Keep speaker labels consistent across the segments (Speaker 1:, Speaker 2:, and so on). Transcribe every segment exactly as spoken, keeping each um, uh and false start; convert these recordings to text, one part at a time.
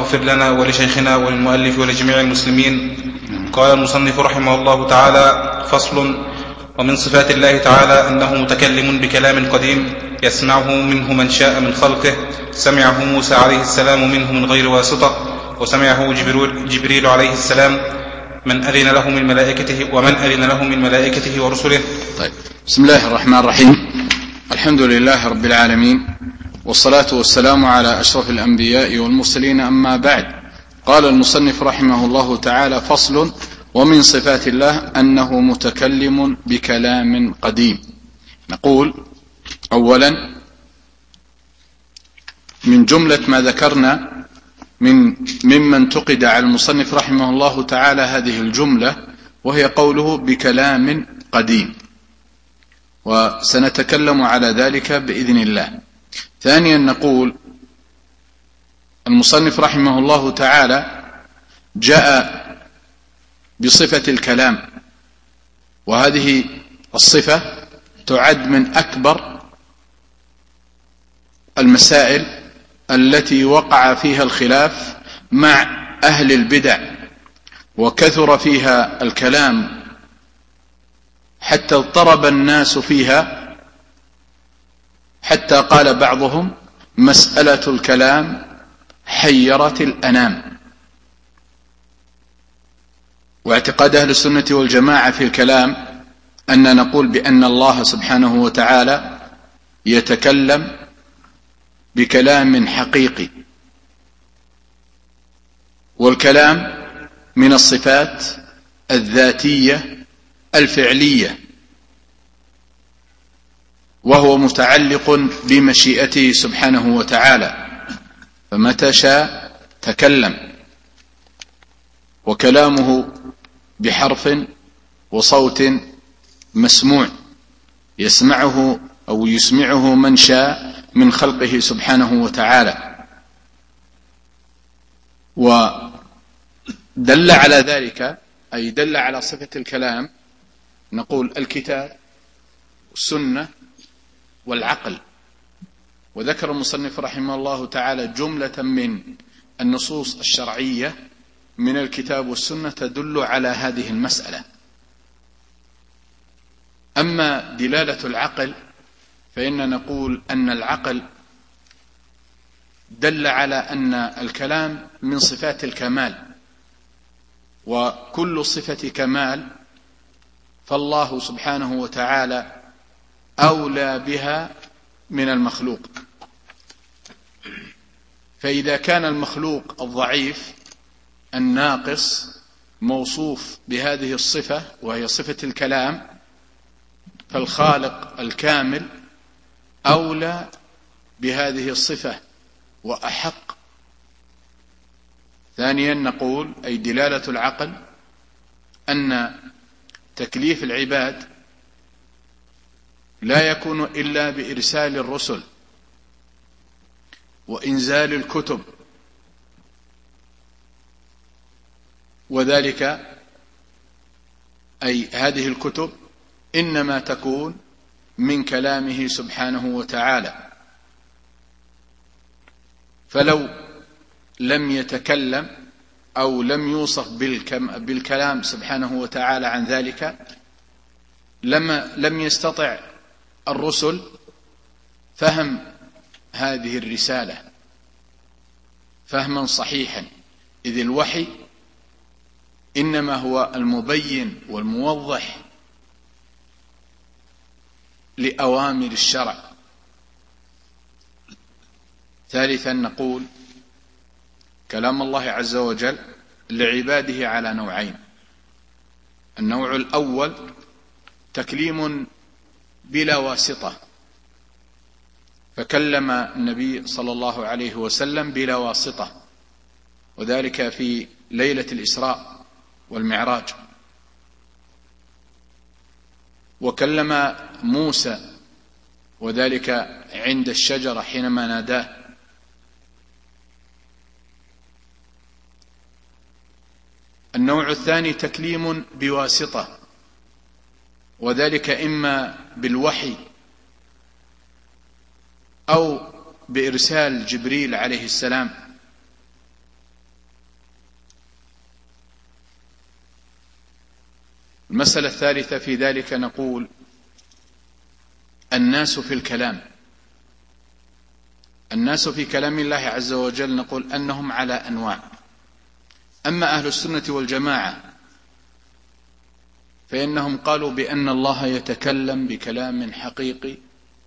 Speaker 1: اغفر لنا ولشيخنا وللمؤلف ولجميع المسلمين. قال المصنف رحمه الله تعالى: فصل. ومن صفات الله تعالى أنه متكلم بكلام قديم يسمعه منه من شاء من خلقه. سمعه موسى عليه السلام منه من غير واسطة، وسمعه جبريل, جبريل عليه السلام من أذن له من ملائكته ومن أذن له من ملائكته ورسله.
Speaker 2: طيب، بسم الله الرحمن الرحيم. الحمد لله رب العالمين، والصلاة والسلام على أشرف الأنبياء والمرسلين، أما بعد. قال المصنف رحمه الله تعالى: فصل. ومن صفات الله أنه متكلم بكلام قديم. نقول أولا من جملة ما ذكرنا من ممن انتقد على المصنف رحمه الله تعالى هذه الجملة، وهي قوله بكلام قديم، وسنتكلم على ذلك بإذن الله. ثانيا نقول المصنف رحمه الله تعالى جاء بصفة الكلام، وهذه الصفة تعد من أكبر المسائل التي وقع فيها الخلاف مع أهل البدع، وكثر فيها الكلام حتى اضطرب الناس فيها، حتى قال بعضهم: مسألة الكلام حيرت الأنام. واعتقاد أهل السنة والجماعة في الكلام أن نقول بأن الله سبحانه وتعالى يتكلم بكلام حقيقي، والكلام من الصفات الذاتية الفعلية، وهو متعلق بمشيئته سبحانه وتعالى، فمتى شاء تكلم. وكلامه بحرف وصوت مسموع يسمعه أو يسمعه من شاء من خلقه سبحانه وتعالى. ودل على ذلك، أي دل على صفة الكلام، نقول الكتاب والسنة والعقل. وذكر المصنف رحمه الله تعالى جملة من النصوص الشرعية من الكتاب والسنة تدل على هذه المسألة. أما دلالة العقل فإن نقول أن العقل دل على أن الكلام من صفات الكمال، وكل صفة كمال فالله سبحانه وتعالى أولى بها من المخلوق. فإذا كان المخلوق الضعيف الناقص موصوف بهذه الصفة وهي صفة الكلام، فالخالق الكامل أولى بهذه الصفة وأحق. ثانيا نقول أي دلالة العقل أن تكليف العباد لا يكون إلا بإرسال الرسل وإنزال الكتب، وذلك أي هذه الكتب إنما تكون من كلامه سبحانه وتعالى. فلو لم يتكلم أو لم يوصف بالكلام سبحانه وتعالى عن ذلك لما لم يستطع الرسل فهم هذه الرسالة فهما صحيحا، إذ الوحي إنما هو المبين والموضح لأوامر الشرع. ثالثا نقول كلام الله عز وجل لعباده على نوعين: النوع الأول تكليم بلا واسطة، فكلم النبي صلى الله عليه وسلم بلا واسطة، وذلك في ليلة الإسراء والمعراج. وكلم موسى وذلك عند الشجرة حينما ناداه. النوع الثاني تكليم بواسطة، وذلك إما بالوحي أو بإرسال جبريل عليه السلام. المسألة الثالثة في ذلك نقول الناس في الكلام، الناس في كلام الله عز وجل نقول أنهم على أنواع. أما أهل السنة والجماعة فإنهم قالوا بأن الله يتكلم بكلام حقيقي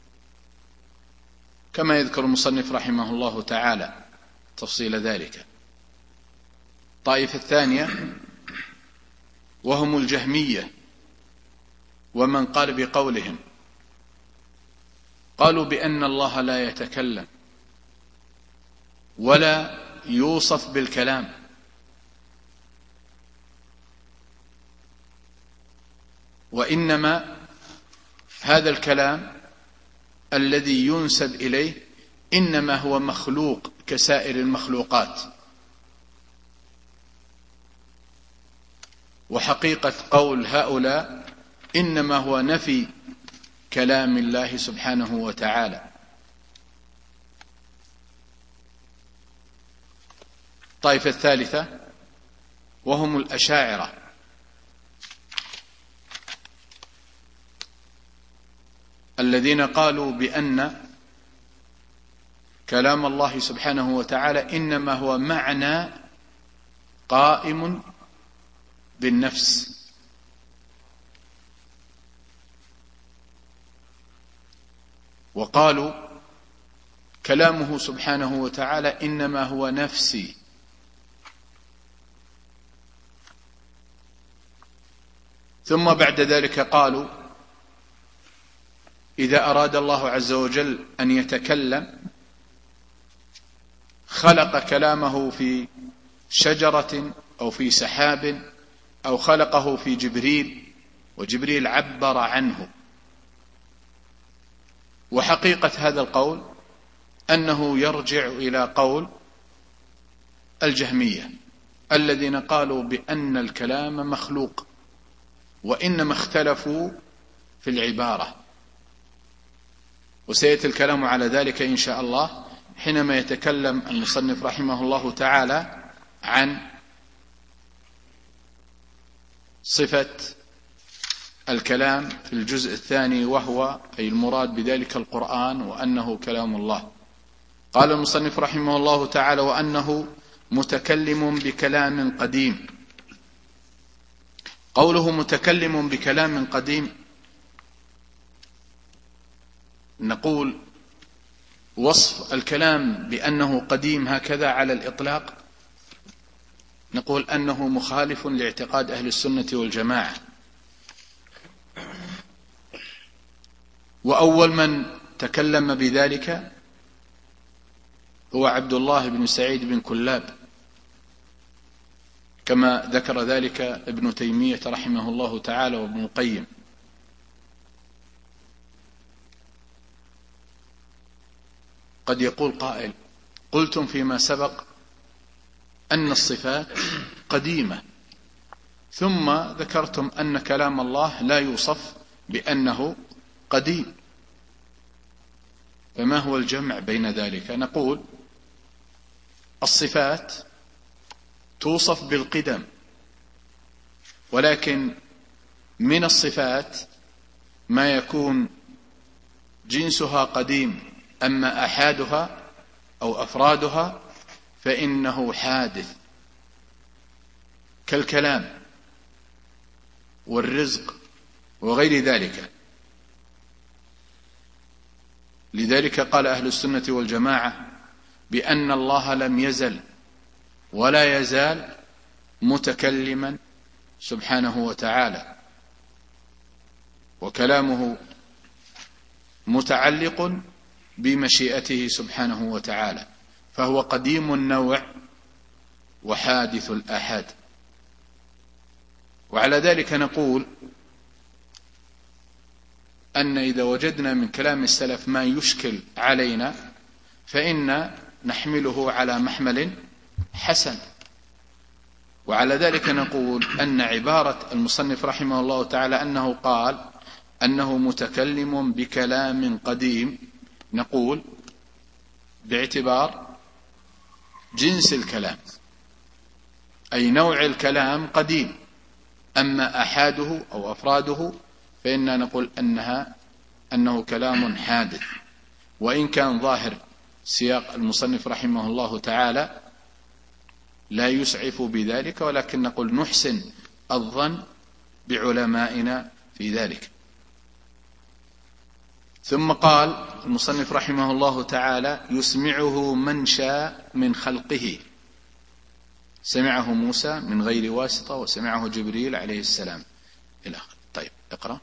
Speaker 2: كما يذكر المصنف رحمه الله تعالى تفصيل ذلك. الطائفة الثانية وهم الجهمية ومن قال بقولهم، قالوا بأن الله لا يتكلم ولا يوصف بالكلام، وإنما هذا الكلام الذي ينسب إليه إنما هو مخلوق كسائر المخلوقات. وحقيقة قول هؤلاء إنما هو نفي كلام الله سبحانه وتعالى. الطائفة الثالثة وهم الأشاعرة، الذين قالوا بأن كلام الله سبحانه وتعالى إنما هو معنى قائم بالنفس، وقالوا كلامه سبحانه وتعالى إنما هو نفسي. ثم بعد ذلك قالوا إذا أراد الله عز وجل أن يتكلم خلق كلامه في شجرة أو في سحاب أو خلقه في جبريل وجبريل عبر عنه. وحقيقة هذا القول أنه يرجع إلى قول الجهمية الذين قالوا بأن الكلام مخلوق، وإنما اختلفوا في العبارة، وسيأتي الكلام على ذلك إن شاء الله حينما يتكلم المصنف رحمه الله تعالى عن صفة الكلام في الجزء الثاني، وهو أي المراد بذلك القرآن وأنه كلام الله. قال المصنف رحمه الله تعالى وأنه متكلم بكلام قديم. قوله متكلم بكلام قديم نقول وصف الكلام بأنه قديم هكذا على الإطلاق نقول أنه مخالف لاعتقاد أهل السنة والجماعة. وأول من تكلم بذلك هو عبد الله بن سعيد بن كلاب، كما ذكر ذلك ابن تيمية رحمه الله تعالى وابن القيم. قد يقول قائل قلتم فيما سبق أن الصفات قديمة، ثم ذكرتم أن كلام الله لا يوصف بأنه قديم، فما هو الجمع بين ذلك؟ نقول الصفات توصف بالقدم، ولكن من الصفات ما يكون جنسها قديم، أما أحادها أو أفرادها فإنه حادث، كالكلام والرزق وغير ذلك. لذلك قال أهل السنة والجماعة بأن الله لم يزل ولا يزال متكلما سبحانه وتعالى، وكلامه متعلق بمشيئته سبحانه وتعالى، فهو قديم النوع وحادث الآحاد. وعلى ذلك نقول أن إذا وجدنا من كلام السلف ما يشكل علينا فإن نحمله على محمل حسن. وعلى ذلك نقول أن عبارة المصنف رحمه الله تعالى أنه قال أنه متكلم بكلام قديم، نقول باعتبار جنس الكلام، أي نوع الكلام قديم، أما أحاده أو أفراده فإننا نقول أنها أنه كلام حادث، وإن كان ظاهر سياق المصنف رحمه الله تعالى لا يسعف بذلك، ولكن نقول نحسن الظن بعلمائنا في ذلك. ثم قال المصنف رحمه الله تعالى: يسمعه من شاء من خلقه. سمعه موسى من غير واسطة، وسمعه جبريل عليه السلام إلى آخره. طيب اقرأ.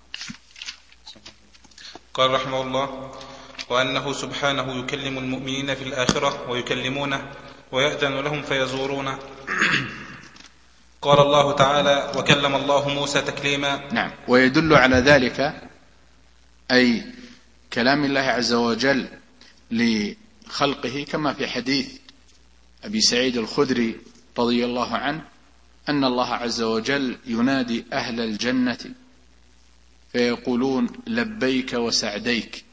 Speaker 1: قال رحمه الله: وأنه سبحانه يكلم المؤمنين في الآخرة ويكلمونه ويأذن لهم فيزورونه. قال الله تعالى: وكلم الله موسى تكليما.
Speaker 2: نعم، ويدل على ذلك أي كلام الله عز وجل لخلقه كما في حديث أبي سعيد الخدري رضي الله عنه أن الله عز وجل ينادي أهل الجنة فيقولون لبيك وسعديك.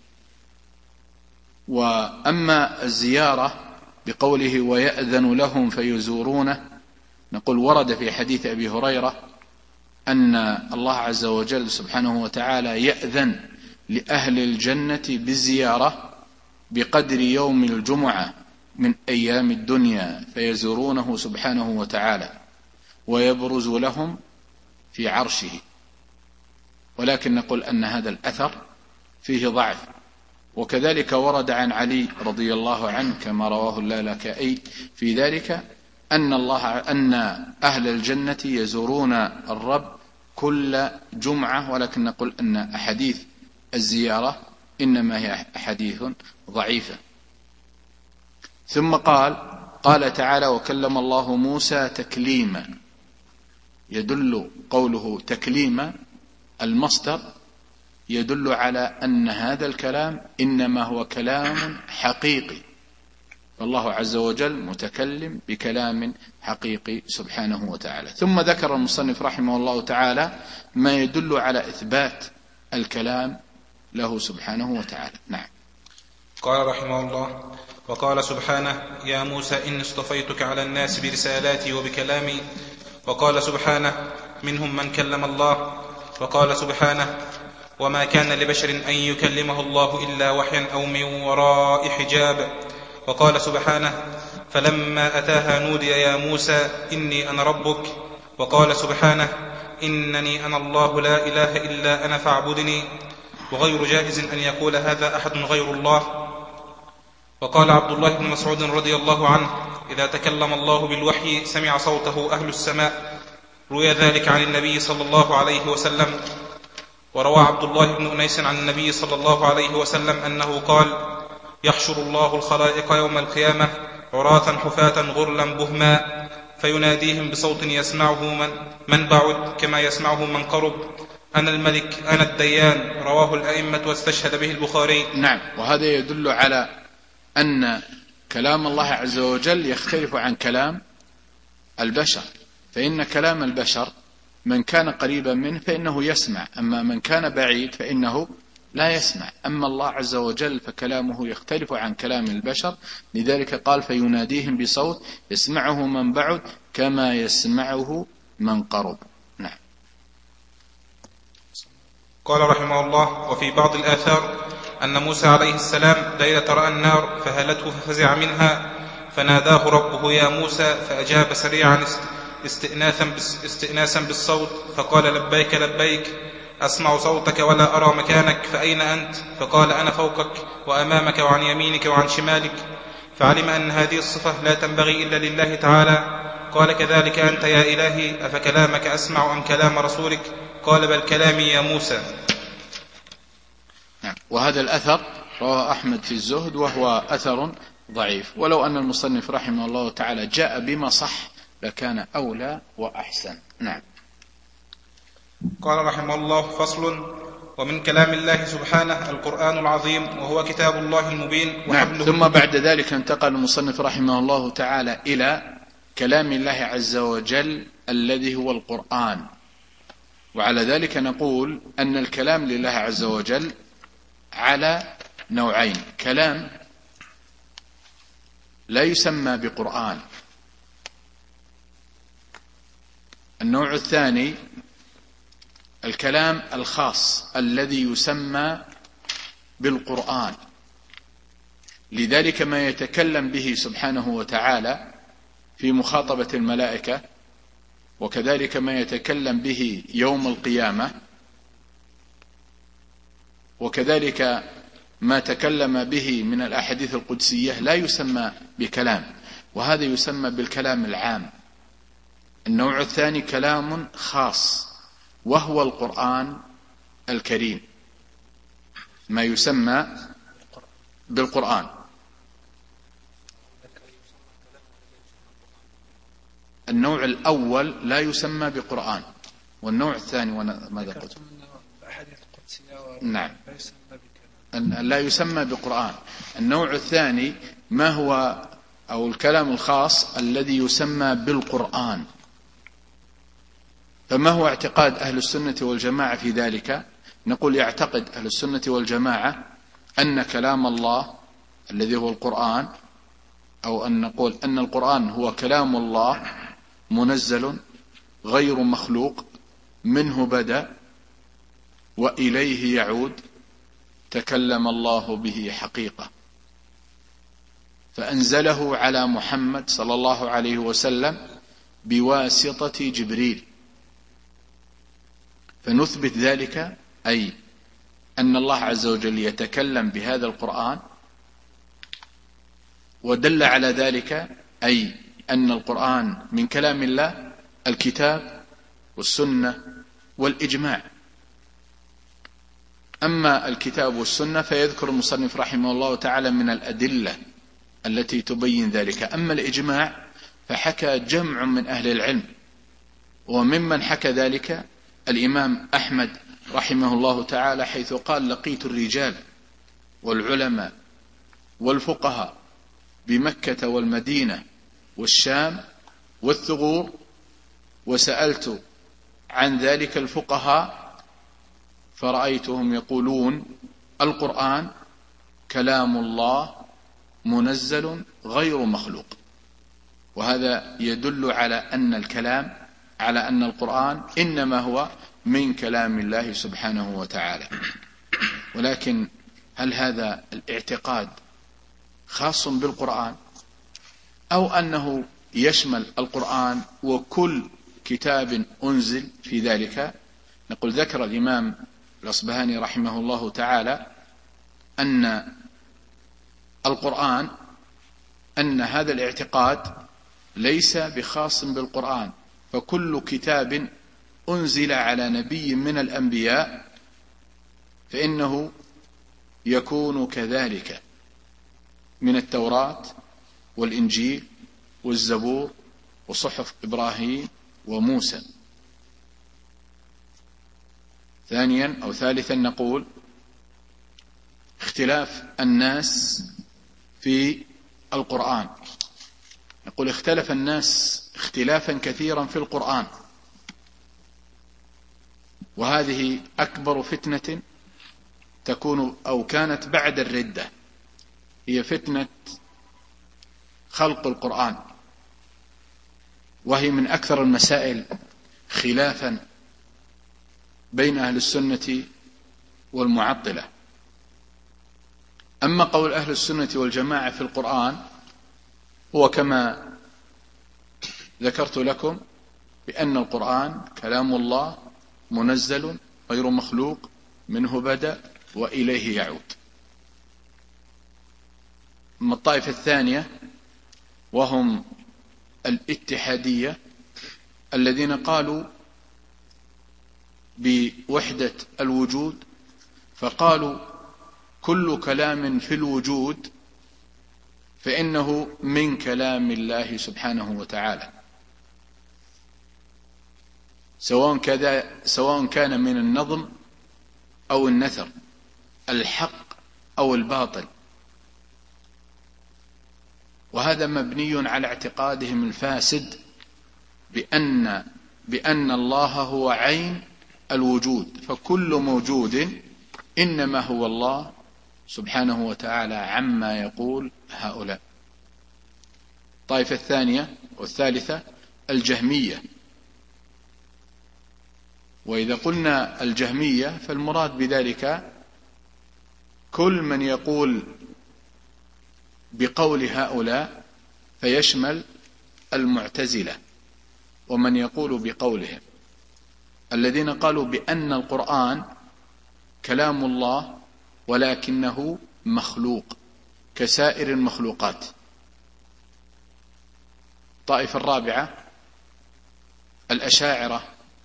Speaker 2: وأما الزيارة بقوله ويأذن لهم فيزورونه، نقول ورد في حديث أبي هريرة أن الله عز وجل سبحانه وتعالى يأذن لأهل الجنة بالزيارة بقدر يوم الجمعة من أيام الدنيا، فيزورونه سبحانه وتعالى ويبرز لهم في عرشه. ولكن نقول أن هذا الأثر فيه ضعف. وكذلك ورد عن علي رضي الله عنه كما رواه اللالكائي في ذلك أن الله أن أهل الجنة يزورون الرب كل جمعة، ولكن نقول أن أحاديث الزيارة إنما هي أحاديث ضعيفة. ثم قال قال تعالى: وكلم الله موسى تكليما. يدل قوله تكليما المصدر يدل على أن هذا الكلام إنما هو كلام حقيقي، فالله عز وجل متكلم بكلام حقيقي سبحانه وتعالى. ثم ذكر المصنف رحمه الله تعالى ما يدل على إثبات الكلام له سبحانه وتعالى. نعم.
Speaker 1: قال رحمه الله: وقال سبحانه: يا موسى إني اصطفيتك على الناس برسالاتي وبكلامي. وقال سبحانه: منهم من كلم الله. وقال سبحانه: وما كان لبشر أن يكلمه الله إلا وحيا أو من وراء حجاب. وقال سبحانه: فلما أتاها نودي يا موسى إني أنا ربك. وقال سبحانه: إنني أنا الله لا إله إلا أنا فاعبدني. وغير جائز أن يقول هذا أحد غير الله. وقال عبد الله بن مسعود رضي الله عنه: إذا تكلم الله بالوحي سمع صوته أهل السماء. روي ذلك عن النبي صلى الله عليه وسلم. وروى عبد الله بن أنيس عن النبي صلى الله عليه وسلم أنه قال: يحشر الله الخلائق يوم القيامة عراة حفاة غرلا بهما، فيناديهم بصوت يسمعه من, من بعد كما يسمعه من قرب: أنا الملك أنا الديان. رواه الأئمة واستشهد به البخاري.
Speaker 2: نعم، وهذا يدل على أن كلام الله عز وجل يختلف عن كلام البشر، فإن كلام البشر من كان قريبا منه فإنه يسمع، أما من كان بعيد فإنه لا يسمع. أما الله عز وجل فكلامه يختلف عن كلام البشر، لذلك قال: فيناديهم بصوت يسمعه من بعد كما يسمعه من قرب. نعم.
Speaker 1: قال رحمه الله: وفي بعض الآثار أن موسى عليه السلام ليلة رأى النار فهلته ففزع منها، فناداه ربه: يا موسى، فأجاب سريعا استئناسا, استئناسا بالصوت فقال: لبيك لبيك، أسمع صوتك ولا أرى مكانك، فأين أنت؟ فقال: أنا فوقك وأمامك وعن يمينك وعن شمالك. فعلم أن هذه الصفة لا تنبغي إلا لله تعالى. قال: كذلك أنت يا إلهي، أفكلامك أسمع أم كلام رسولك؟ قال: بل كلامي يا موسى.
Speaker 2: وهذا الأثر رواه أحمد في الزهد، وهو أثر ضعيف، ولو أن المصنف رحمه الله تعالى جاء بما صح لكان أولى وأحسن. نعم.
Speaker 1: قال رحمه الله: فصل. ومن كلام الله سبحانه القرآن العظيم، وهو كتاب الله المبين.
Speaker 2: نعم. ثم بعد ذلك انتقل المصنف رحمه الله تعالى إلى كلام الله عز وجل الذي هو القرآن. وعلى ذلك نقول أن الكلام لله عز وجل على نوعين: كلام لا يسمى بقرآن، النوع الثاني الكلام الخاص الذي يسمى بالقرآن، لذلك ما يتكلم به سبحانه وتعالى في مخاطبة الملائكة، وكذلك ما يتكلم به يوم القيامة، وكذلك ما تكلم به من الأحاديث القدسية لا يسمى بكلام، وهذا يسمى بالكلام العام. النوع الثاني كلام خاص وهو القرآن الكريم، ما يسمى بالقرآن. النوع الأول لا يسمى بقرآن، والنوع الثاني ماذا قلت؟ نعم، لا يسمى بقرآن. النوع الثاني ما هو أو الكلام الخاص الذي يسمى بالقرآن. فما هو اعتقاد أهل السنة والجماعة في ذلك؟ نقول يعتقد أهل السنة والجماعة أن كلام الله الذي هو القرآن، أو أن نقول أن القرآن هو كلام الله منزل غير مخلوق، منه بدأ وإليه يعود، تكلم الله به حقيقة، فأنزله على محمد صلى الله عليه وسلم بواسطة جبريل. فنثبت ذلك، أي أن الله عز وجل يتكلم بهذا القرآن، ودل على ذلك أي أن القرآن من كلام الله الكتاب والسنة والإجماع. أما الكتاب والسنة فيذكر المصنف رحمه الله تعالى من الأدلة التي تبين ذلك. أما الإجماع فحكى جمع من أهل العلم، وممن حكى ذلك الإمام أحمد رحمه الله تعالى، حيث قال: لقيت الرجال والعلماء والفقهاء بمكة والمدينة والشام والثغور، وسألت عن ذلك الفقهاء فرأيتهم يقولون القرآن كلام الله منزل غير مخلوق. وهذا يدل على أن الكلام على أن القرآن إنما هو من كلام الله سبحانه وتعالى. ولكن هل هذا الاعتقاد خاص بالقرآن، أو أنه يشمل القرآن وكل كتاب أنزل في ذلك؟ نقول ذكر الإمام الأصبهاني رحمه الله تعالى أن القرآن أن هذا الاعتقاد ليس بخاص بالقرآن، فكل كتاب أنزل على نبي من الأنبياء فإنه يكون كذلك، من التوراة والإنجيل والزبور وصحف إبراهيم وموسى. ثانيا أو ثالثا نقول اختلاف الناس في القرآن. نقول اختلف الناس اختلافا كثيرا في القرآن، وهذه أكبر فتنة تكون أو كانت بعد الردة، هي فتنة خلق القرآن، وهي من أكثر المسائل خلافا بين أهل السنة والمعطلة. أما قول أهل السنة والجماعة في القرآن هو كما ذكرت لكم، بأن القرآن كلام الله منزل غير مخلوق، منه بدأ وإليه يعود. أما الطائفة الثانية وهم الاتحادية الذين قالوا بوحدة الوجود، فقالوا كل كلام في الوجود فإنه من كلام الله سبحانه وتعالى، سواء كذا سواء كان من النظم أو النثر، الحق أو الباطل. وهذا مبني على اعتقادهم الفاسد بأن بأن الله هو عين الوجود، فكل موجود إنما هو الله سبحانه وتعالى عما يقول هؤلاء. الطائفة الثانية والثالثة الجهمية، وإذا قلنا الجهمية فالمراد بذلك كل من يقول بقول هؤلاء، فيشمل المعتزلة ومن يقول بقولهم، الذين قالوا بأن القرآن كلام الله ولكنه مخلوق كسائر المخلوقات. الطائفة الرابعة الأشاعرة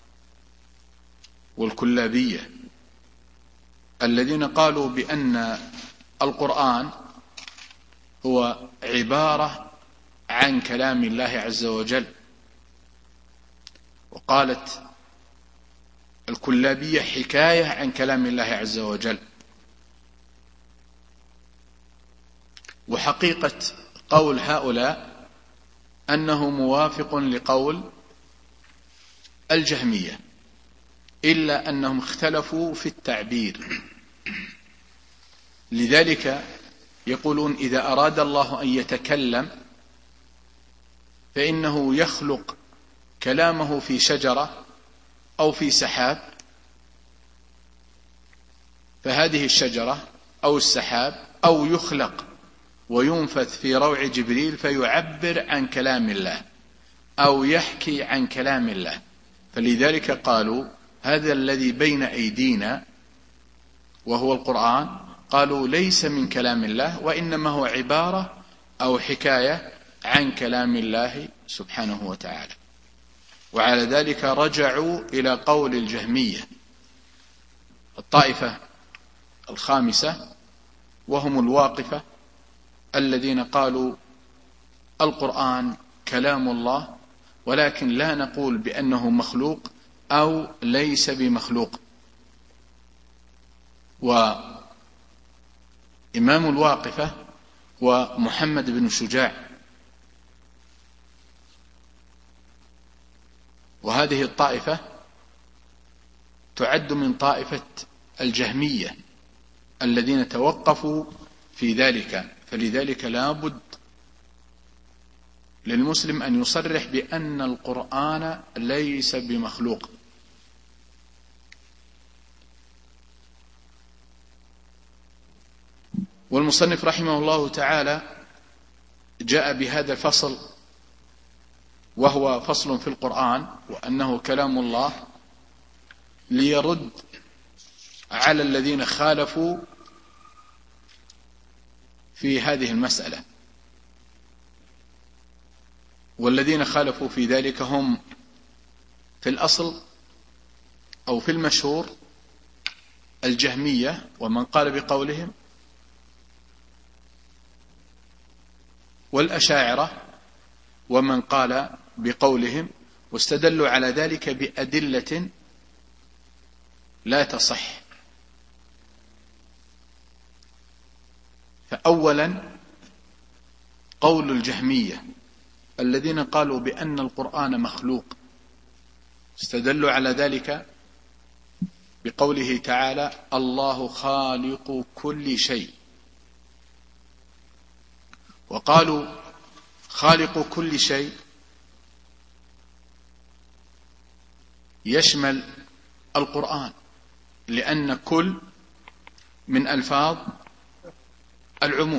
Speaker 2: والكلابية، الذين قالوا بأن القرآن هو عبارة عن كلام الله عز وجل. وقالت الكلابية حكاية عن كلام الله عز وجل. وحقيقة قول هؤلاء أنه موافق لقول الجهمية، إلا أنهم اختلفوا في التعبير. لذلك يقولون إذا أراد الله أن يتكلم فإنه يخلق كلامه في شجرة أو في سحاب، فهذه الشجرة أو السحاب أو يخلق وينفث في روع جبريل فيعبر عن كلام الله أو يحكي عن كلام الله. فلذلك قالوا هذا الذي بين أيدينا وهو القرآن، قالوا ليس من كلام الله وإنما هو عبارة أو حكاية عن كلام الله سبحانه وتعالى. وعلى ذلك رجعوا إلى قول الجهمية. الطائفة الخامسة وهم الواقفة، الذين قالوا القرآن كلام الله ولكن لا نقول بأنه مخلوق أو ليس بمخلوق. وإمام الواقفة ومحمد بن شجاع، وهذه الطائفة تعد من طائفة الجهمية الذين توقفوا في ذلك. فلذلك لا بد للمسلم أن يصرح بأن القرآن ليس بمخلوق. والمصنف رحمه الله تعالى جاء بهذا الفصل وهو فصل في القرآن وأنه كلام الله ليرد على الذين خالفوا في هذه المسألة. والذين خالفوا في ذلك هم في الأصل أو في المشهور الجهمية ومن قال بقولهم، والأشاعرة ومن قال بقولهم، واستدلوا على ذلك بأدلة لا تصح. فأولا قول الجهمية الذين قالوا بأن القرآن مخلوق، استدلوا على ذلك بقوله تعالى الله خالق كل شيء. وقالوا خالق كل شيء يشمل القرآن، لأن كل من ألفاظ العموم.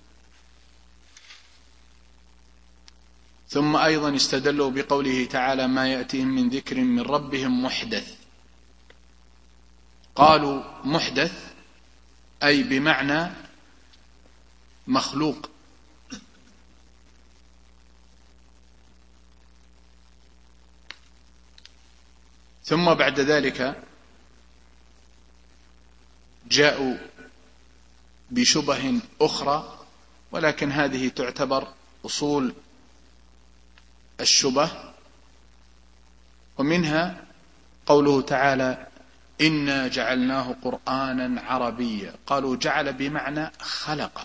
Speaker 2: ثم أيضا استدلوا بقوله تعالى ما يأتيهم من ذكر من ربهم محدث. قالوا محدث أي بمعنى مخلوق. ثم بعد ذلك جاءوا بشبه أخرى، ولكن هذه تعتبر أصول الشبه. ومنها قوله تعالى إنا جعلناه قرآنا عربيا. قالوا جعل بمعنى خلق.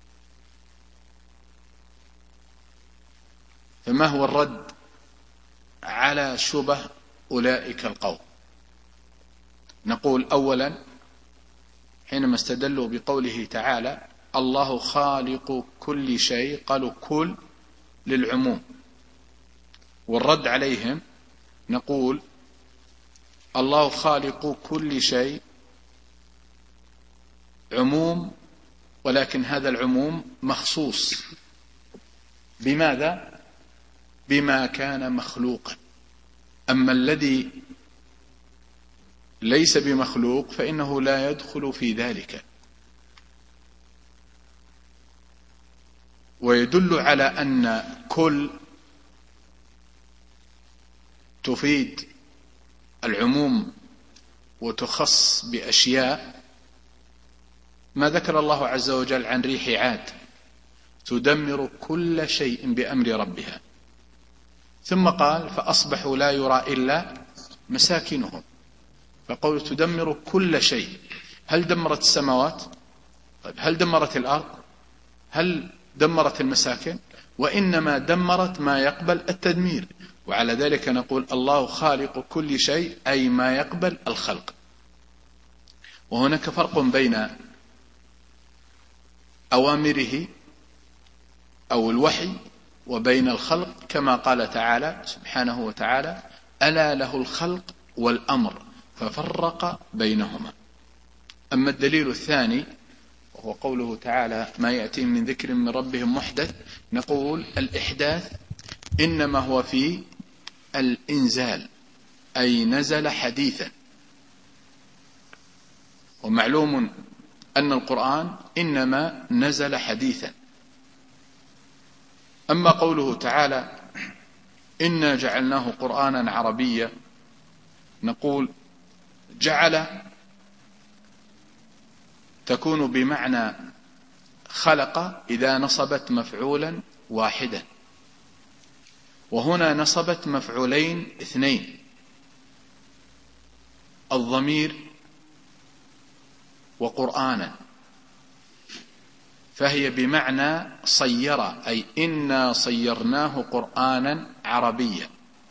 Speaker 2: فما هو الرد على شبه أولئك القوم؟ نقول أولا حينما استدلوا بقوله تعالى الله خالق كل شيء، قالوا كل للعموم. والرد عليهم نقول الله خالق كل شيء عموم، ولكن هذا العموم مخصوص بماذا؟ بما كان مخلوقا. أما الذي ليس بمخلوق فإنه لا يدخل في ذلك. ويدل على أن كل تفيد العموم وتخص بأشياء ما ذكر الله عز وجل عن ريح عاد تدمر كل شيء بأمر ربها، ثم قال فأصبحوا لا يرى إلا مساكنهم. فقول تدمر كل شيء، هل دمرت السماوات؟ طيب هل دمرت الأرض؟ هل دمرت المساكن؟ وإنما دمرت ما يقبل التدمير. وعلى ذلك نقول الله خالق كل شيء، أي ما يقبل الخلق. وهناك فرق بين أوامره أو الوحي وبين الخلق، كما قال تعالى سبحانه وتعالى ألا له الخلق والأمر ففرق بينهما. أما الدليل الثاني وهو قوله تعالى ما يأتيهم من ذكر من ربهم محدث، نقول الإحداث إنما هو في الإنزال، أي نزل حديثا. ومعلوم أن القرآن إنما نزل حديثا. أما قوله تعالى إنا جعلناه قرآنا عربيا، نقول جعل تكون بمعنى خلق إذا نصبت مفعولا واحدا، وهنا نصبت مفعولين اثنين، الضمير وقرآنا، فهي بمعنى صير، أي إنا صيرناه قرآنا عربيا.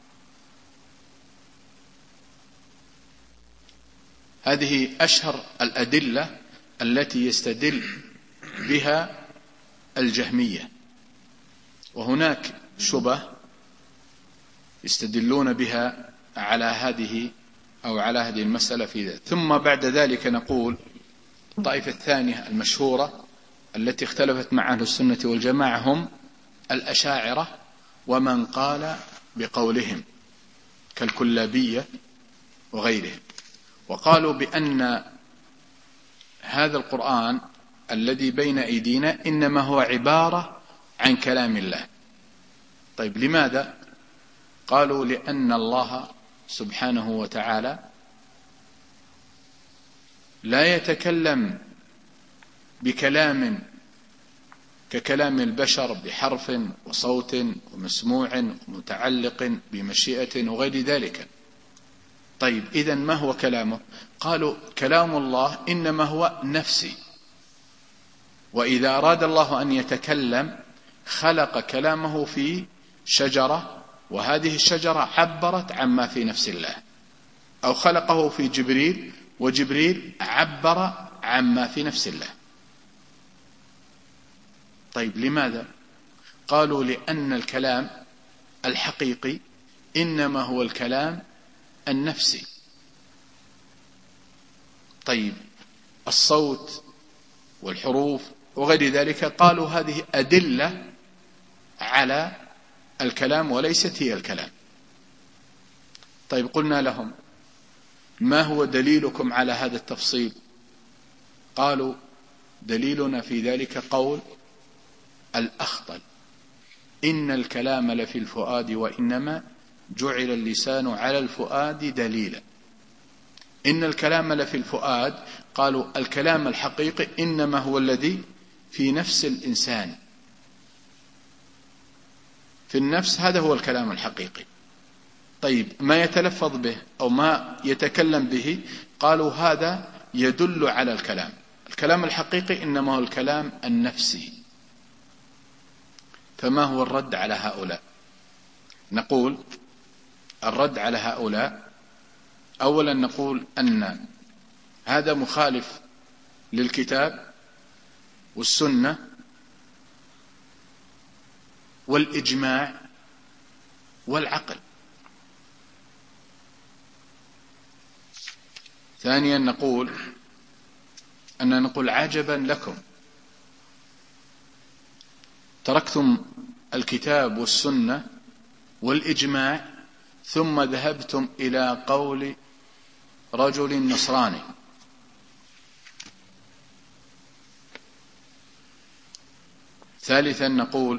Speaker 2: هذه أشهر الأدلة التي يستدل بها الجهمية. وهناك شبه يستدلون بها على هذه أو على هذه المسألة في ذلك. ثم بعد ذلك نقول الطائفة الثانية المشهورة التي اختلفت مع أهل السنة والجماعة هم الأشاعرة ومن قال بقولهم كالكلابية وغيرهم، وقالوا بأن هذا القرآن الذي بين أيدينا إنما هو عبارة عن كلام الله. طيب لماذا؟ قالوا لأن الله سبحانه وتعالى لا يتكلم بكلام ككلام البشر بحرف وصوت ومسموع ومتعلق بمشيئة وغير ذلك. طيب إذن ما هو كلامه؟ قالوا كلام الله إنما هو نفسي، وإذا أراد الله أن يتكلم خلق كلامه في شجرة، وهذه الشجرة عبرت عما في نفس الله، أو خلقه في جبريل وجبريل عبر عما في نفس الله. طيب لماذا؟ قالوا لأن الكلام الحقيقي إنما هو الكلام النفسي. طيب الصوت والحروف وغير ذلك قالوا هذه أدلة على الكلام وليست هي الكلام. طيب قلنا لهم ما هو دليلكم على هذا التفصيل؟ قالوا دليلنا في ذلك قول الأخطل إن الكلام لفي الفؤاد وإنما جعل اللسان على الفؤاد دليلا. إن الكلام لفي الفؤاد، قالوا الكلام الحقيقي إنما هو الذي في نفس الإنسان، في النفس، هذا هو الكلام الحقيقي. طيب ما يتلفظ به أو ما يتكلم به، قالوا هذا يدل على الكلام. الكلام الحقيقي إنما هو الكلام النفسي. فما هو الرد على هؤلاء؟ نقول الرد على هؤلاء أولا نقول أن هذا مخالف للكتاب والسنة والإجماع والعقل. ثانيا نقول أننا نقول عجبا لكم، تركتم الكتاب والسنة والإجماع ثم ذهبتم إلى قول رجل نصراني. ثالثا نقول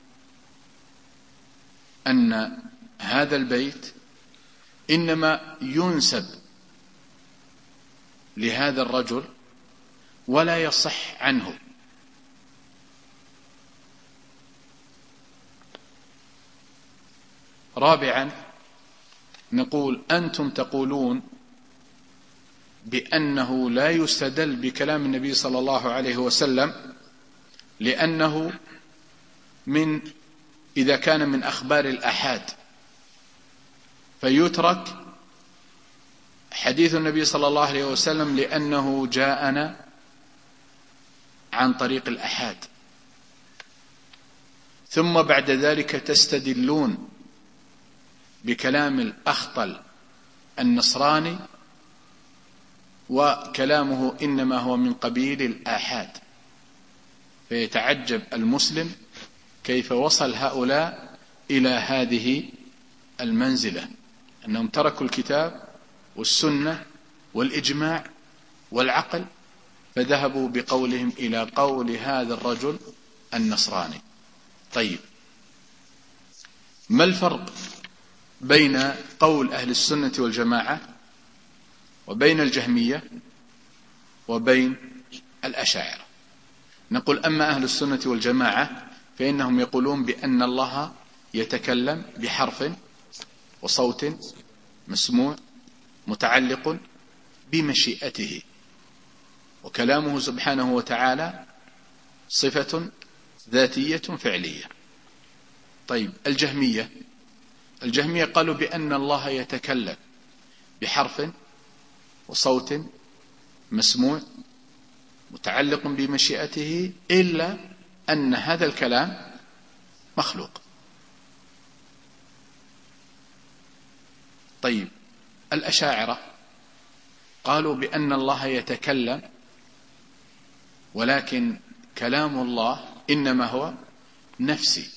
Speaker 2: أن هذا البيت إنما ينسب لهذا الرجل ولا يصح عنه. رابعا نقول أنتم تقولون بأنه لا يستدل بكلام النبي صلى الله عليه وسلم لأنه من إذا كان من أخبار الآحاد فيترك حديث النبي صلى الله عليه وسلم لأنه جاءنا عن طريق الآحاد، ثم بعد ذلك تستدلون بكلام الأخطل النصراني وكلامه إنما هو من قبيل الآحاد، فيتعجب المسلم كيف وصل هؤلاء إلى هذه المنزلة، أنهم تركوا الكتاب والسنة والإجماع والعقل فذهبوا بقولهم إلى قول هذا الرجل النصراني. طيب، ما الفرق بين قول أهل السنة والجماعة وبين الجهمية وبين الأشاعرة؟ نقول أما أهل السنة والجماعة فإنهم يقولون بأن الله يتكلم بحرف وصوت مسموع متعلق بمشيئته، وكلامه سبحانه وتعالى صفة ذاتية فعلية. طيب، الجهمية الجهمية قالوا بأن الله يتكلم بحرف وصوت مسموع متعلق بمشيئته إلا أن هذا الكلام مخلوق. طيب، الأشاعرة قالوا بأن الله يتكلم ولكن كلام الله إنما هو نفسي،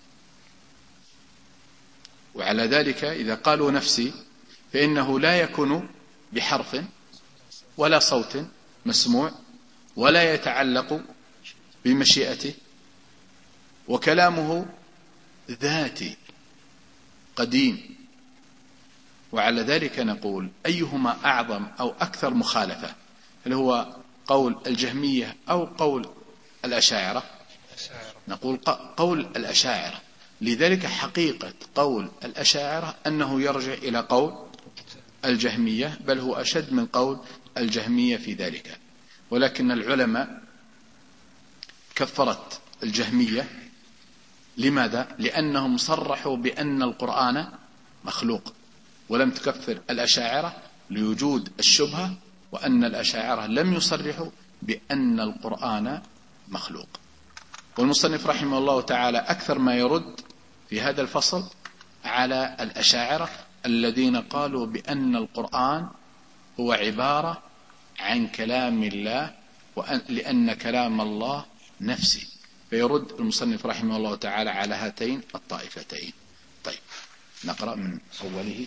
Speaker 2: وعلى ذلك إذا قالوا نفسي فإنه لا يكون بحرف ولا صوت مسموع ولا يتعلق بمشيئته، وكلامه ذاتي قديم. وعلى ذلك نقول أيهما أعظم أو أكثر مخالفة، هل هو قول الجهمية أو قول الأشاعرة؟ نقول قول الأشاعرة. لذلك حقيقة قول الأشاعرة أنه يرجع إلى قول الجهمية، بل هو أشد من قول الجهمية في ذلك. ولكن العلماء كفرت الجهمية. لماذا؟ لأنهم صرحوا بأن القرآن مخلوق، ولم تكفر الأشاعرة لوجود الشبهة، وأن الأشاعرة لم يصرحوا بأن القرآن مخلوق. والمصنف رحمه الله تعالى أكثر ما يرد في هذا الفصل على الأشاعرة الذين قالوا بأن القرآن هو عبارة عن كلام الله، وأن لأن كلام الله نفسي، فيرد المصنف رحمه الله تعالى على هاتين الطائفتين. طيب، نقرأ من أوله.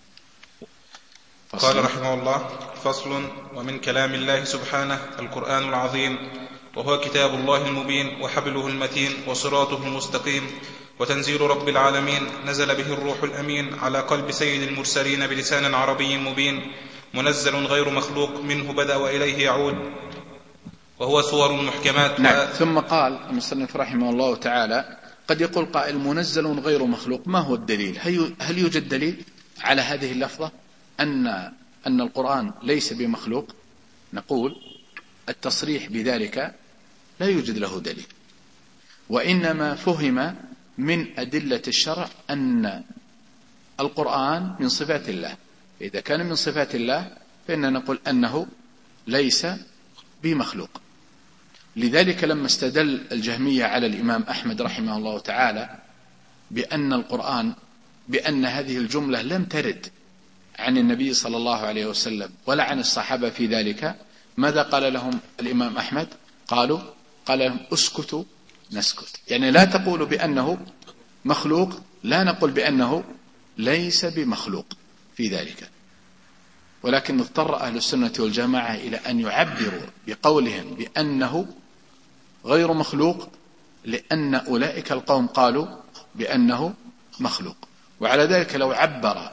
Speaker 1: قال رحمه الله: فصل: ومن كلام الله سبحانه القرآن العظيم، وهو كتاب الله المبين وحبله المتين وصراطه المستقيم، وتنزيل رب العالمين، نزل به الروح الأمين على قلب سيد المرسلين بلسان عربي مبين، منزل غير مخلوق، منه بدأ وإليه يعود، وهو سور محكمات.
Speaker 2: نعم. ثم قال المصنف رحمه الله تعالى: قد يقول قائل منزل غير مخلوق، ما هو الدليل؟ هل يوجد دليل على هذه اللفظة أن أن القرآن ليس بمخلوق؟ نقول التصريح بذلك لا يوجد له دليل، وإنما فهم من أدلة الشرع أن القرآن من صفات الله، إذا كان من صفات الله فإننا نقول أنه ليس بمخلوق. لذلك لما استدل الجهمية على الإمام أحمد رحمه الله تعالى بأن القرآن بأن هذه الجملة لم ترد عن النبي صلى الله عليه وسلم ولا عن الصحابة في ذلك، ماذا قال لهم الإمام أحمد؟ قالوا قال لهم اسكتوا نسكت، يعني لا تقولوا بأنه مخلوق، لا نقول بأنه ليس بمخلوق في ذلك، ولكن اضطر أهل السنة والجماعة إلى أن يعبروا بقولهم بأنه غير مخلوق، لأن أولئك القوم قالوا بأنه مخلوق. وعلى ذلك لو عبر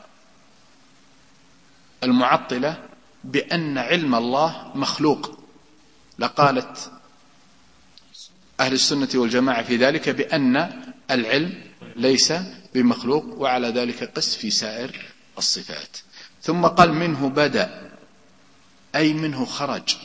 Speaker 2: المعطلة بأن علم الله مخلوق لقالت أهل السنة والجماعة في ذلك بأن العلم ليس بمخلوق، وعلى ذلك قس في سائر الصفات. ثم قال منه بدأ، أي منه خرج،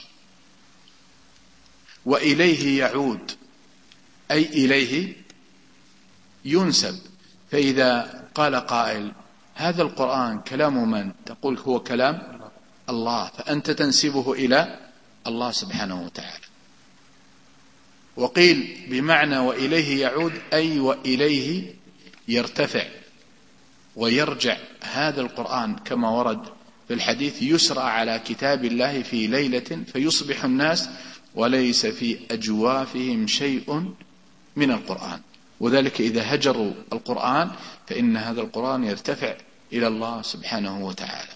Speaker 2: وإليه يعود، أي إليه ينسب. فإذا قال قائل هذا القرآن كلام من؟ تقول هو كلام الله، فأنت تنسبه إلى الله سبحانه وتعالى. وقيل بمعنى وإليه يعود، أي وإليه يرتفع ويرجع هذا القرآن، كما ورد في الحديث يسرى على كتاب الله في ليلة فيصبح الناس وليس في أجوافهم شيء من القرآن، وذلك إذا هجروا القرآن فإن هذا القرآن يرتفع إلى الله سبحانه وتعالى.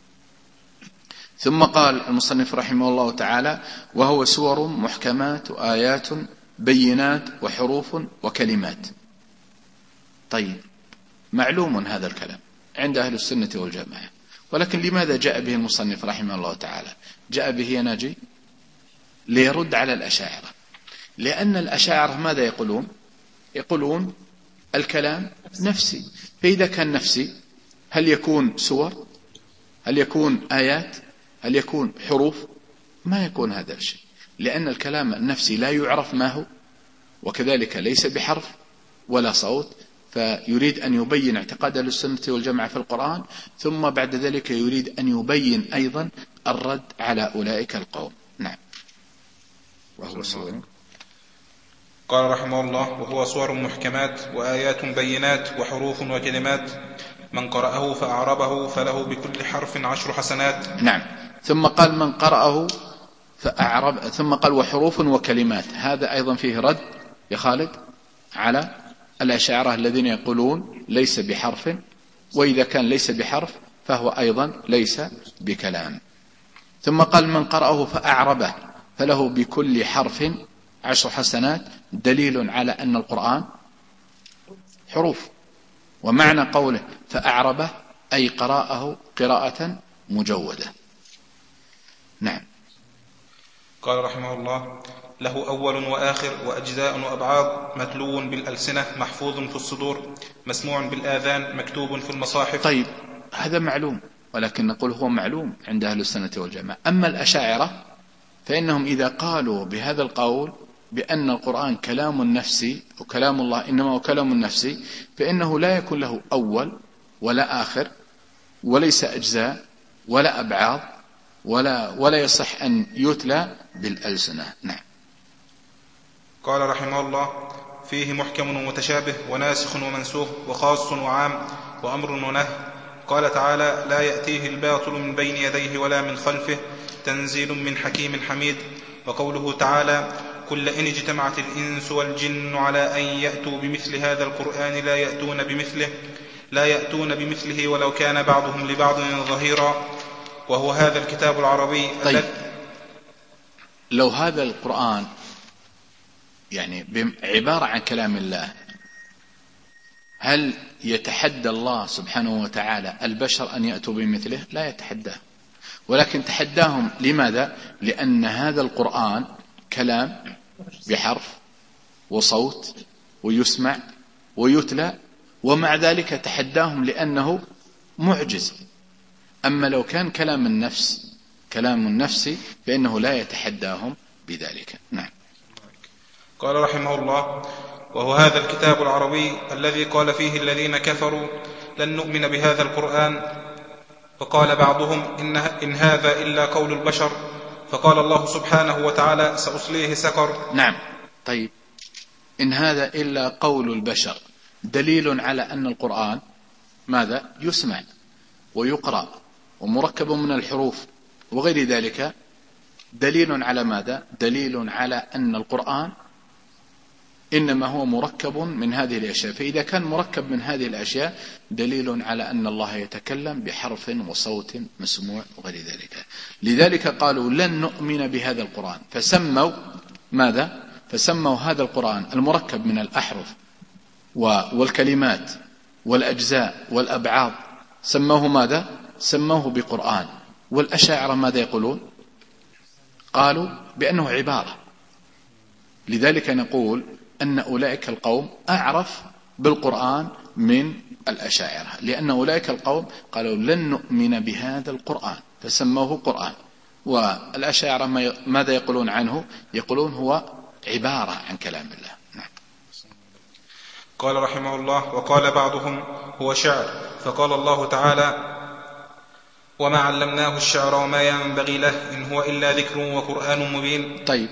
Speaker 2: ثم قال المصنف رحمه الله تعالى وهو سور محكمات وآيات بينات وحروف وكلمات. طيب، معلوم هذا الكلام عند أهل السنة والجماعة، ولكن لماذا جاء به المصنف رحمه الله تعالى؟ جاء به يا ناجي ليرد على الأشاعرة، لأن الأشاعرة ماذا يقولون؟ يقولون الكلام نفسي، فإذا كان نفسي هل يكون سور؟ هل يكون آيات؟ هل يكون حروف؟ ما يكون هذا الشيء، لأن الكلام النفسي لا يعرف ما هو، وكذلك ليس بحرف ولا صوت. فيريد أن يبين اعتقاد أهل السنة والجماعة في القرآن، ثم بعد ذلك يريد أن يبين أيضا الرد على أولئك القوم. نعم. وهو سور،
Speaker 1: قال رحمه الله وهو سور محكمات وآيات بينات وحروف وكلمات، من قرأه فأعربه فله بكل حرف عشر حسنات.
Speaker 2: نعم. ثم قال من قرأه فأعرب، ثم قال وحروف وكلمات. هذا أيضا فيه رد يا خالد على الأشاعرة الذين يقولون ليس بحرف، وإذا كان ليس بحرف فهو أيضا ليس بكلام. ثم قال من قرأه فأعربه فله بكل حرف عشر حسنات، دليل على أن القرآن حروف. ومعنى قوله فأعربه أي قرأه قراءة مجودة. نعم.
Speaker 1: قال رحمه الله له أول وآخر وأجزاء وأبعاض، متلو بالألسنة محفوظ في الصدور، مسموع بالآذان مكتوب في المصاحف.
Speaker 2: طيب، هذا معلوم، ولكن نقول هو معلوم عند أهل السنة والجماعة. أما الأشاعرة فإنهم إذا قالوا بهذا القول بأن القرآن كلام نفسي وكلام الله إنما هو كلام نفسي، فإنه لا يكون له أول ولا آخر، وليس أجزاء ولا أبعاض، ولا, ولا يصح أن يتلى بالألسنة. نعم.
Speaker 1: قال رحمه الله فيه محكم ومتشابه وناسخ ومنسوخ وخاص وعام وأمر ونهي. قال تعالى لا يأتيه الباطل من بين يديه ولا من خلفه تنزيل من حكيم حميد. وقوله تعالى قل إن اجتمعت الإنس والجن على أن يأتوا بمثل هذا القرآن لا يأتون بمثله لا يأتون بمثله ولو كان بعضهم لبعض ظهيرا. وهو هذا الكتاب العربي.
Speaker 2: طيب، لو هذا القرآن يعني عبارة عن كلام الله، هل يتحدى الله سبحانه وتعالى البشر أن يأتوا بمثله؟ لا يتحداه، ولكن تحداهم. لماذا؟ لأن هذا القرآن كلام بحرف وصوت ويسمع ويتلى، ومع ذلك تحداهم لأنه معجز. أما لو كان كلام النفس كلام النفسي فإنه لا يتحداهم بذلك. نعم.
Speaker 1: قال رحمه الله وهو هذا الكتاب العربي الذي قال فيه الذين كفروا لن نؤمن بهذا القرآن، فقال بعضهم إن, إن هذا إلا قول البشر، فقال الله سبحانه وتعالى سأصليه سقر.
Speaker 2: نعم. طيب، إن هذا إلا قول البشر دليل على أن القرآن ماذا؟ يسمع ويقرأ ومركب من الحروف وغير ذلك، دليل على ماذا؟ دليل على أن القرآن إنما هو مركب من هذه الأشياء. فإذا كان مركب من هذه الأشياء دليل على أن الله يتكلم بحرف وصوت مسموع وغير ذلك. لذلك قالوا لن نؤمن بهذا القرآن، فسموا ماذا؟ فسموا هذا القرآن المركب من الأحرف والكلمات والأجزاء والأبعاض سموه ماذا؟ سموه بقرآن. والأشاعرة ماذا يقولون؟ قالوا بأنه عبارة. لذلك نقول أن أولئك القوم أعرف بالقرآن من الأشاعرة، لأن أولئك القوم قالوا لن نؤمن بهذا القرآن فسموه قرآن. والأشاعرة ماذا يقولون عنه؟ يقولون هو عبارة عن كلام الله. نعم.
Speaker 1: قال رحمه الله: وقال بعضهم هو شعر، فقال الله تعالى: وما علمناه الشعر وما ينبغي له إن هو إلا ذكر وقرآن مبين.
Speaker 2: طيب،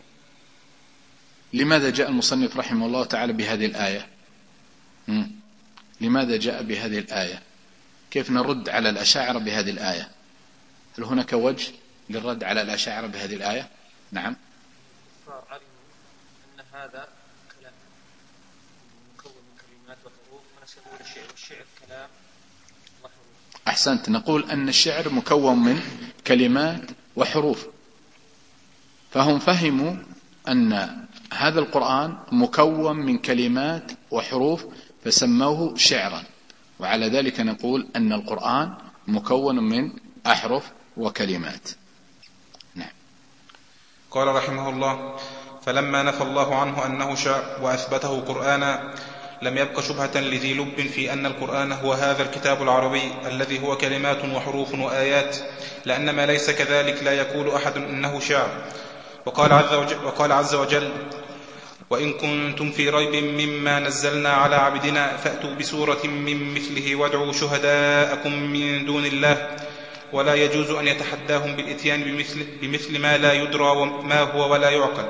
Speaker 2: لماذا جاء المصنف رحمه الله تعالى بهذه الآية؟ مم. لماذا جاء بهذه الآية؟ كيف نرد على الأشاعرة بهذه الآية؟ هل هناك وجه للرد على الأشاعرة بهذه الآية؟ نعم.
Speaker 3: علموا أن هذا كلام مكون من كلمات وحروف ونسبوه للشعر، والشعر كلام وحروف.
Speaker 2: أحسنت. نقول أن الشعر مكون من كلمات وحروف، فهم فهموا أن هذا القرآن مكون من كلمات وحروف فسموه شعرا، وعلى ذلك نقول أن القرآن مكون من أحرف وكلمات. نعم.
Speaker 1: قال رحمه الله: فلما نفى الله عنه أنه شعر وأثبته قرآنا لم يبق شبهة لذي لب في أن القرآن هو هذا الكتاب العربي الذي هو كلمات وحروف وآيات، لأن ما ليس كذلك لا يقول أحد إنه شعر. وقال عز وجل, وقال عز وجل: وإن كنتم في ريب مما نزلنا على عبدنا فأتوا بسورة من مثله وادعوا شهداءكم من دون الله ولا يجوز أن يتحداهم بالإتيان بمثل, بمثل ما لا يدرى ما هو ولا يعقل.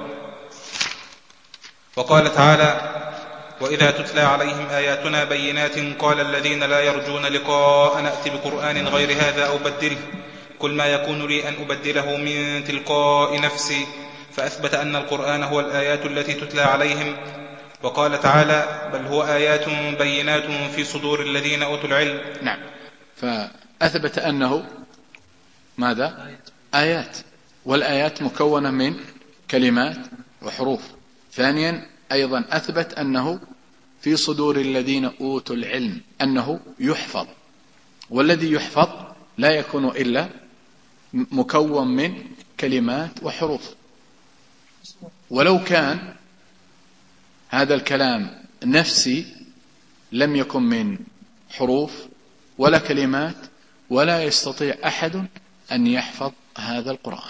Speaker 1: وقال تعالى: وإذا تتلى عليهم آياتنا بينات قال الذين لا يرجون لقاء نأتي بقرآن غير هذا أو بدله قل ما يكون لي أن أبدله من تلقاء نفسي، فأثبت أن القرآن هو الآيات التي تتلى عليهم. وقال تعالى: بل هو آيات بينات في صدور الذين أوتوا العلم.
Speaker 2: نعم. فأثبت أنه ماذا؟ آيات، والآيات مكونة من كلمات وحروف. ثانيا أيضا أثبت أنه في صدور الذين أوتوا العلم، أنه يحفظ، والذي يحفظ لا يكون إلا مكون من كلمات وحروف. ولو كان هذا الكلام نفسي لم يكن من حروف ولا كلمات، ولا يستطيع أحد أن يحفظ هذا القرآن.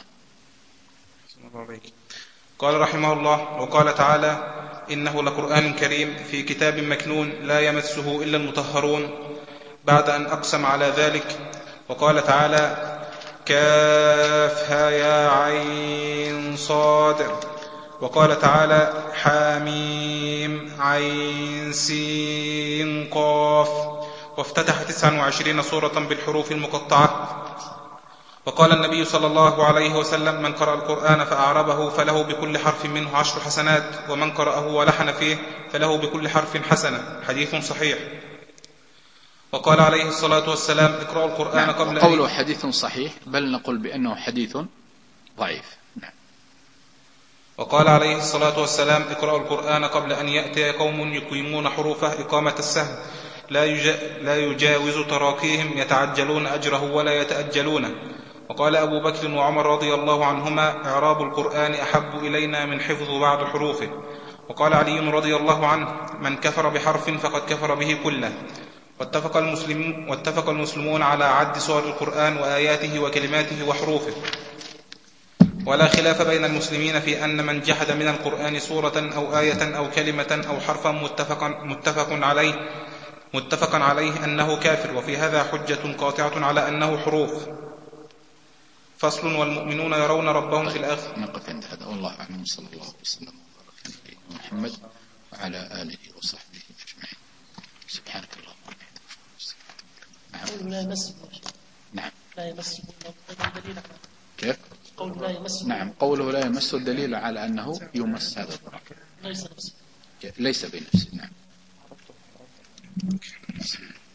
Speaker 1: قال رحمه الله: وقال تعالى: إنه لقرآن كريم في كتاب مكنون لا يمسه إلا المطهرون، بعد أن أقسم على ذلك. وقال تعالى: كافها يا عين صاد. وقال تعالى: حاميم عين سين قاف. وافتتح تسعة وعشرين سورة بالحروف المقطعة. وقال النبي صلى الله عليه وسلم: من قرأ القرآن فأعربه فله بكل حرف منه عشر حسنات، ومن قرأه ولحن فيه فله بكل حرف حسنة. حديث صحيح. وقال عليه الصلاة والسلام: اقرأوا القرآن قبل أن...
Speaker 2: قوله حديث صحيح، بل نقول بأنه حديث ضعيف. نعم.
Speaker 1: وقال عليه الصلاة والسلام: اقرأوا القرآن قبل أن يأتي قوم يقيمون حروفه إقامة السهم لا, يجا... لا يجاوز تراقيهم يتعجلون أجره ولا يتأجلونه. وقال أبو بكر وعمر رضي الله عنهما: إعراب القرآن أحب إلينا من حفظ بعض حروفه. وقال علي رضي الله عنه: من كفر بحرف فقد كفر به كله. واتفق المسلمون, واتفق المسلمون على عد سور القرآن وآياته وكلماته وحروفه، ولا خلاف بين المسلمين في أن من جحد من القرآن سورة أو آية أو كلمة أو حرفا متفقا, متفق عليه متفقا عليه أنه كافر. وفي هذا حجة قاطعة على أنه حروف. فصل: والمؤمنون يرون ربهم في الآخرة.
Speaker 2: نقف عند هذا، والله أعلم. صلى الله وسلم وبارك على نبينا محمد وعلى آله وصحبه أجمعين. سبحانك اللهم وبحمدك. نعم. نعم.
Speaker 4: لا يمسه دليل على
Speaker 2: كيف؟
Speaker 4: قول لا يمسه.
Speaker 2: نعم، قوله لا يمسه الدليل على أنه يمس هذا التراب،
Speaker 4: ليس نفسه،
Speaker 2: ليس بنفسه. نعم.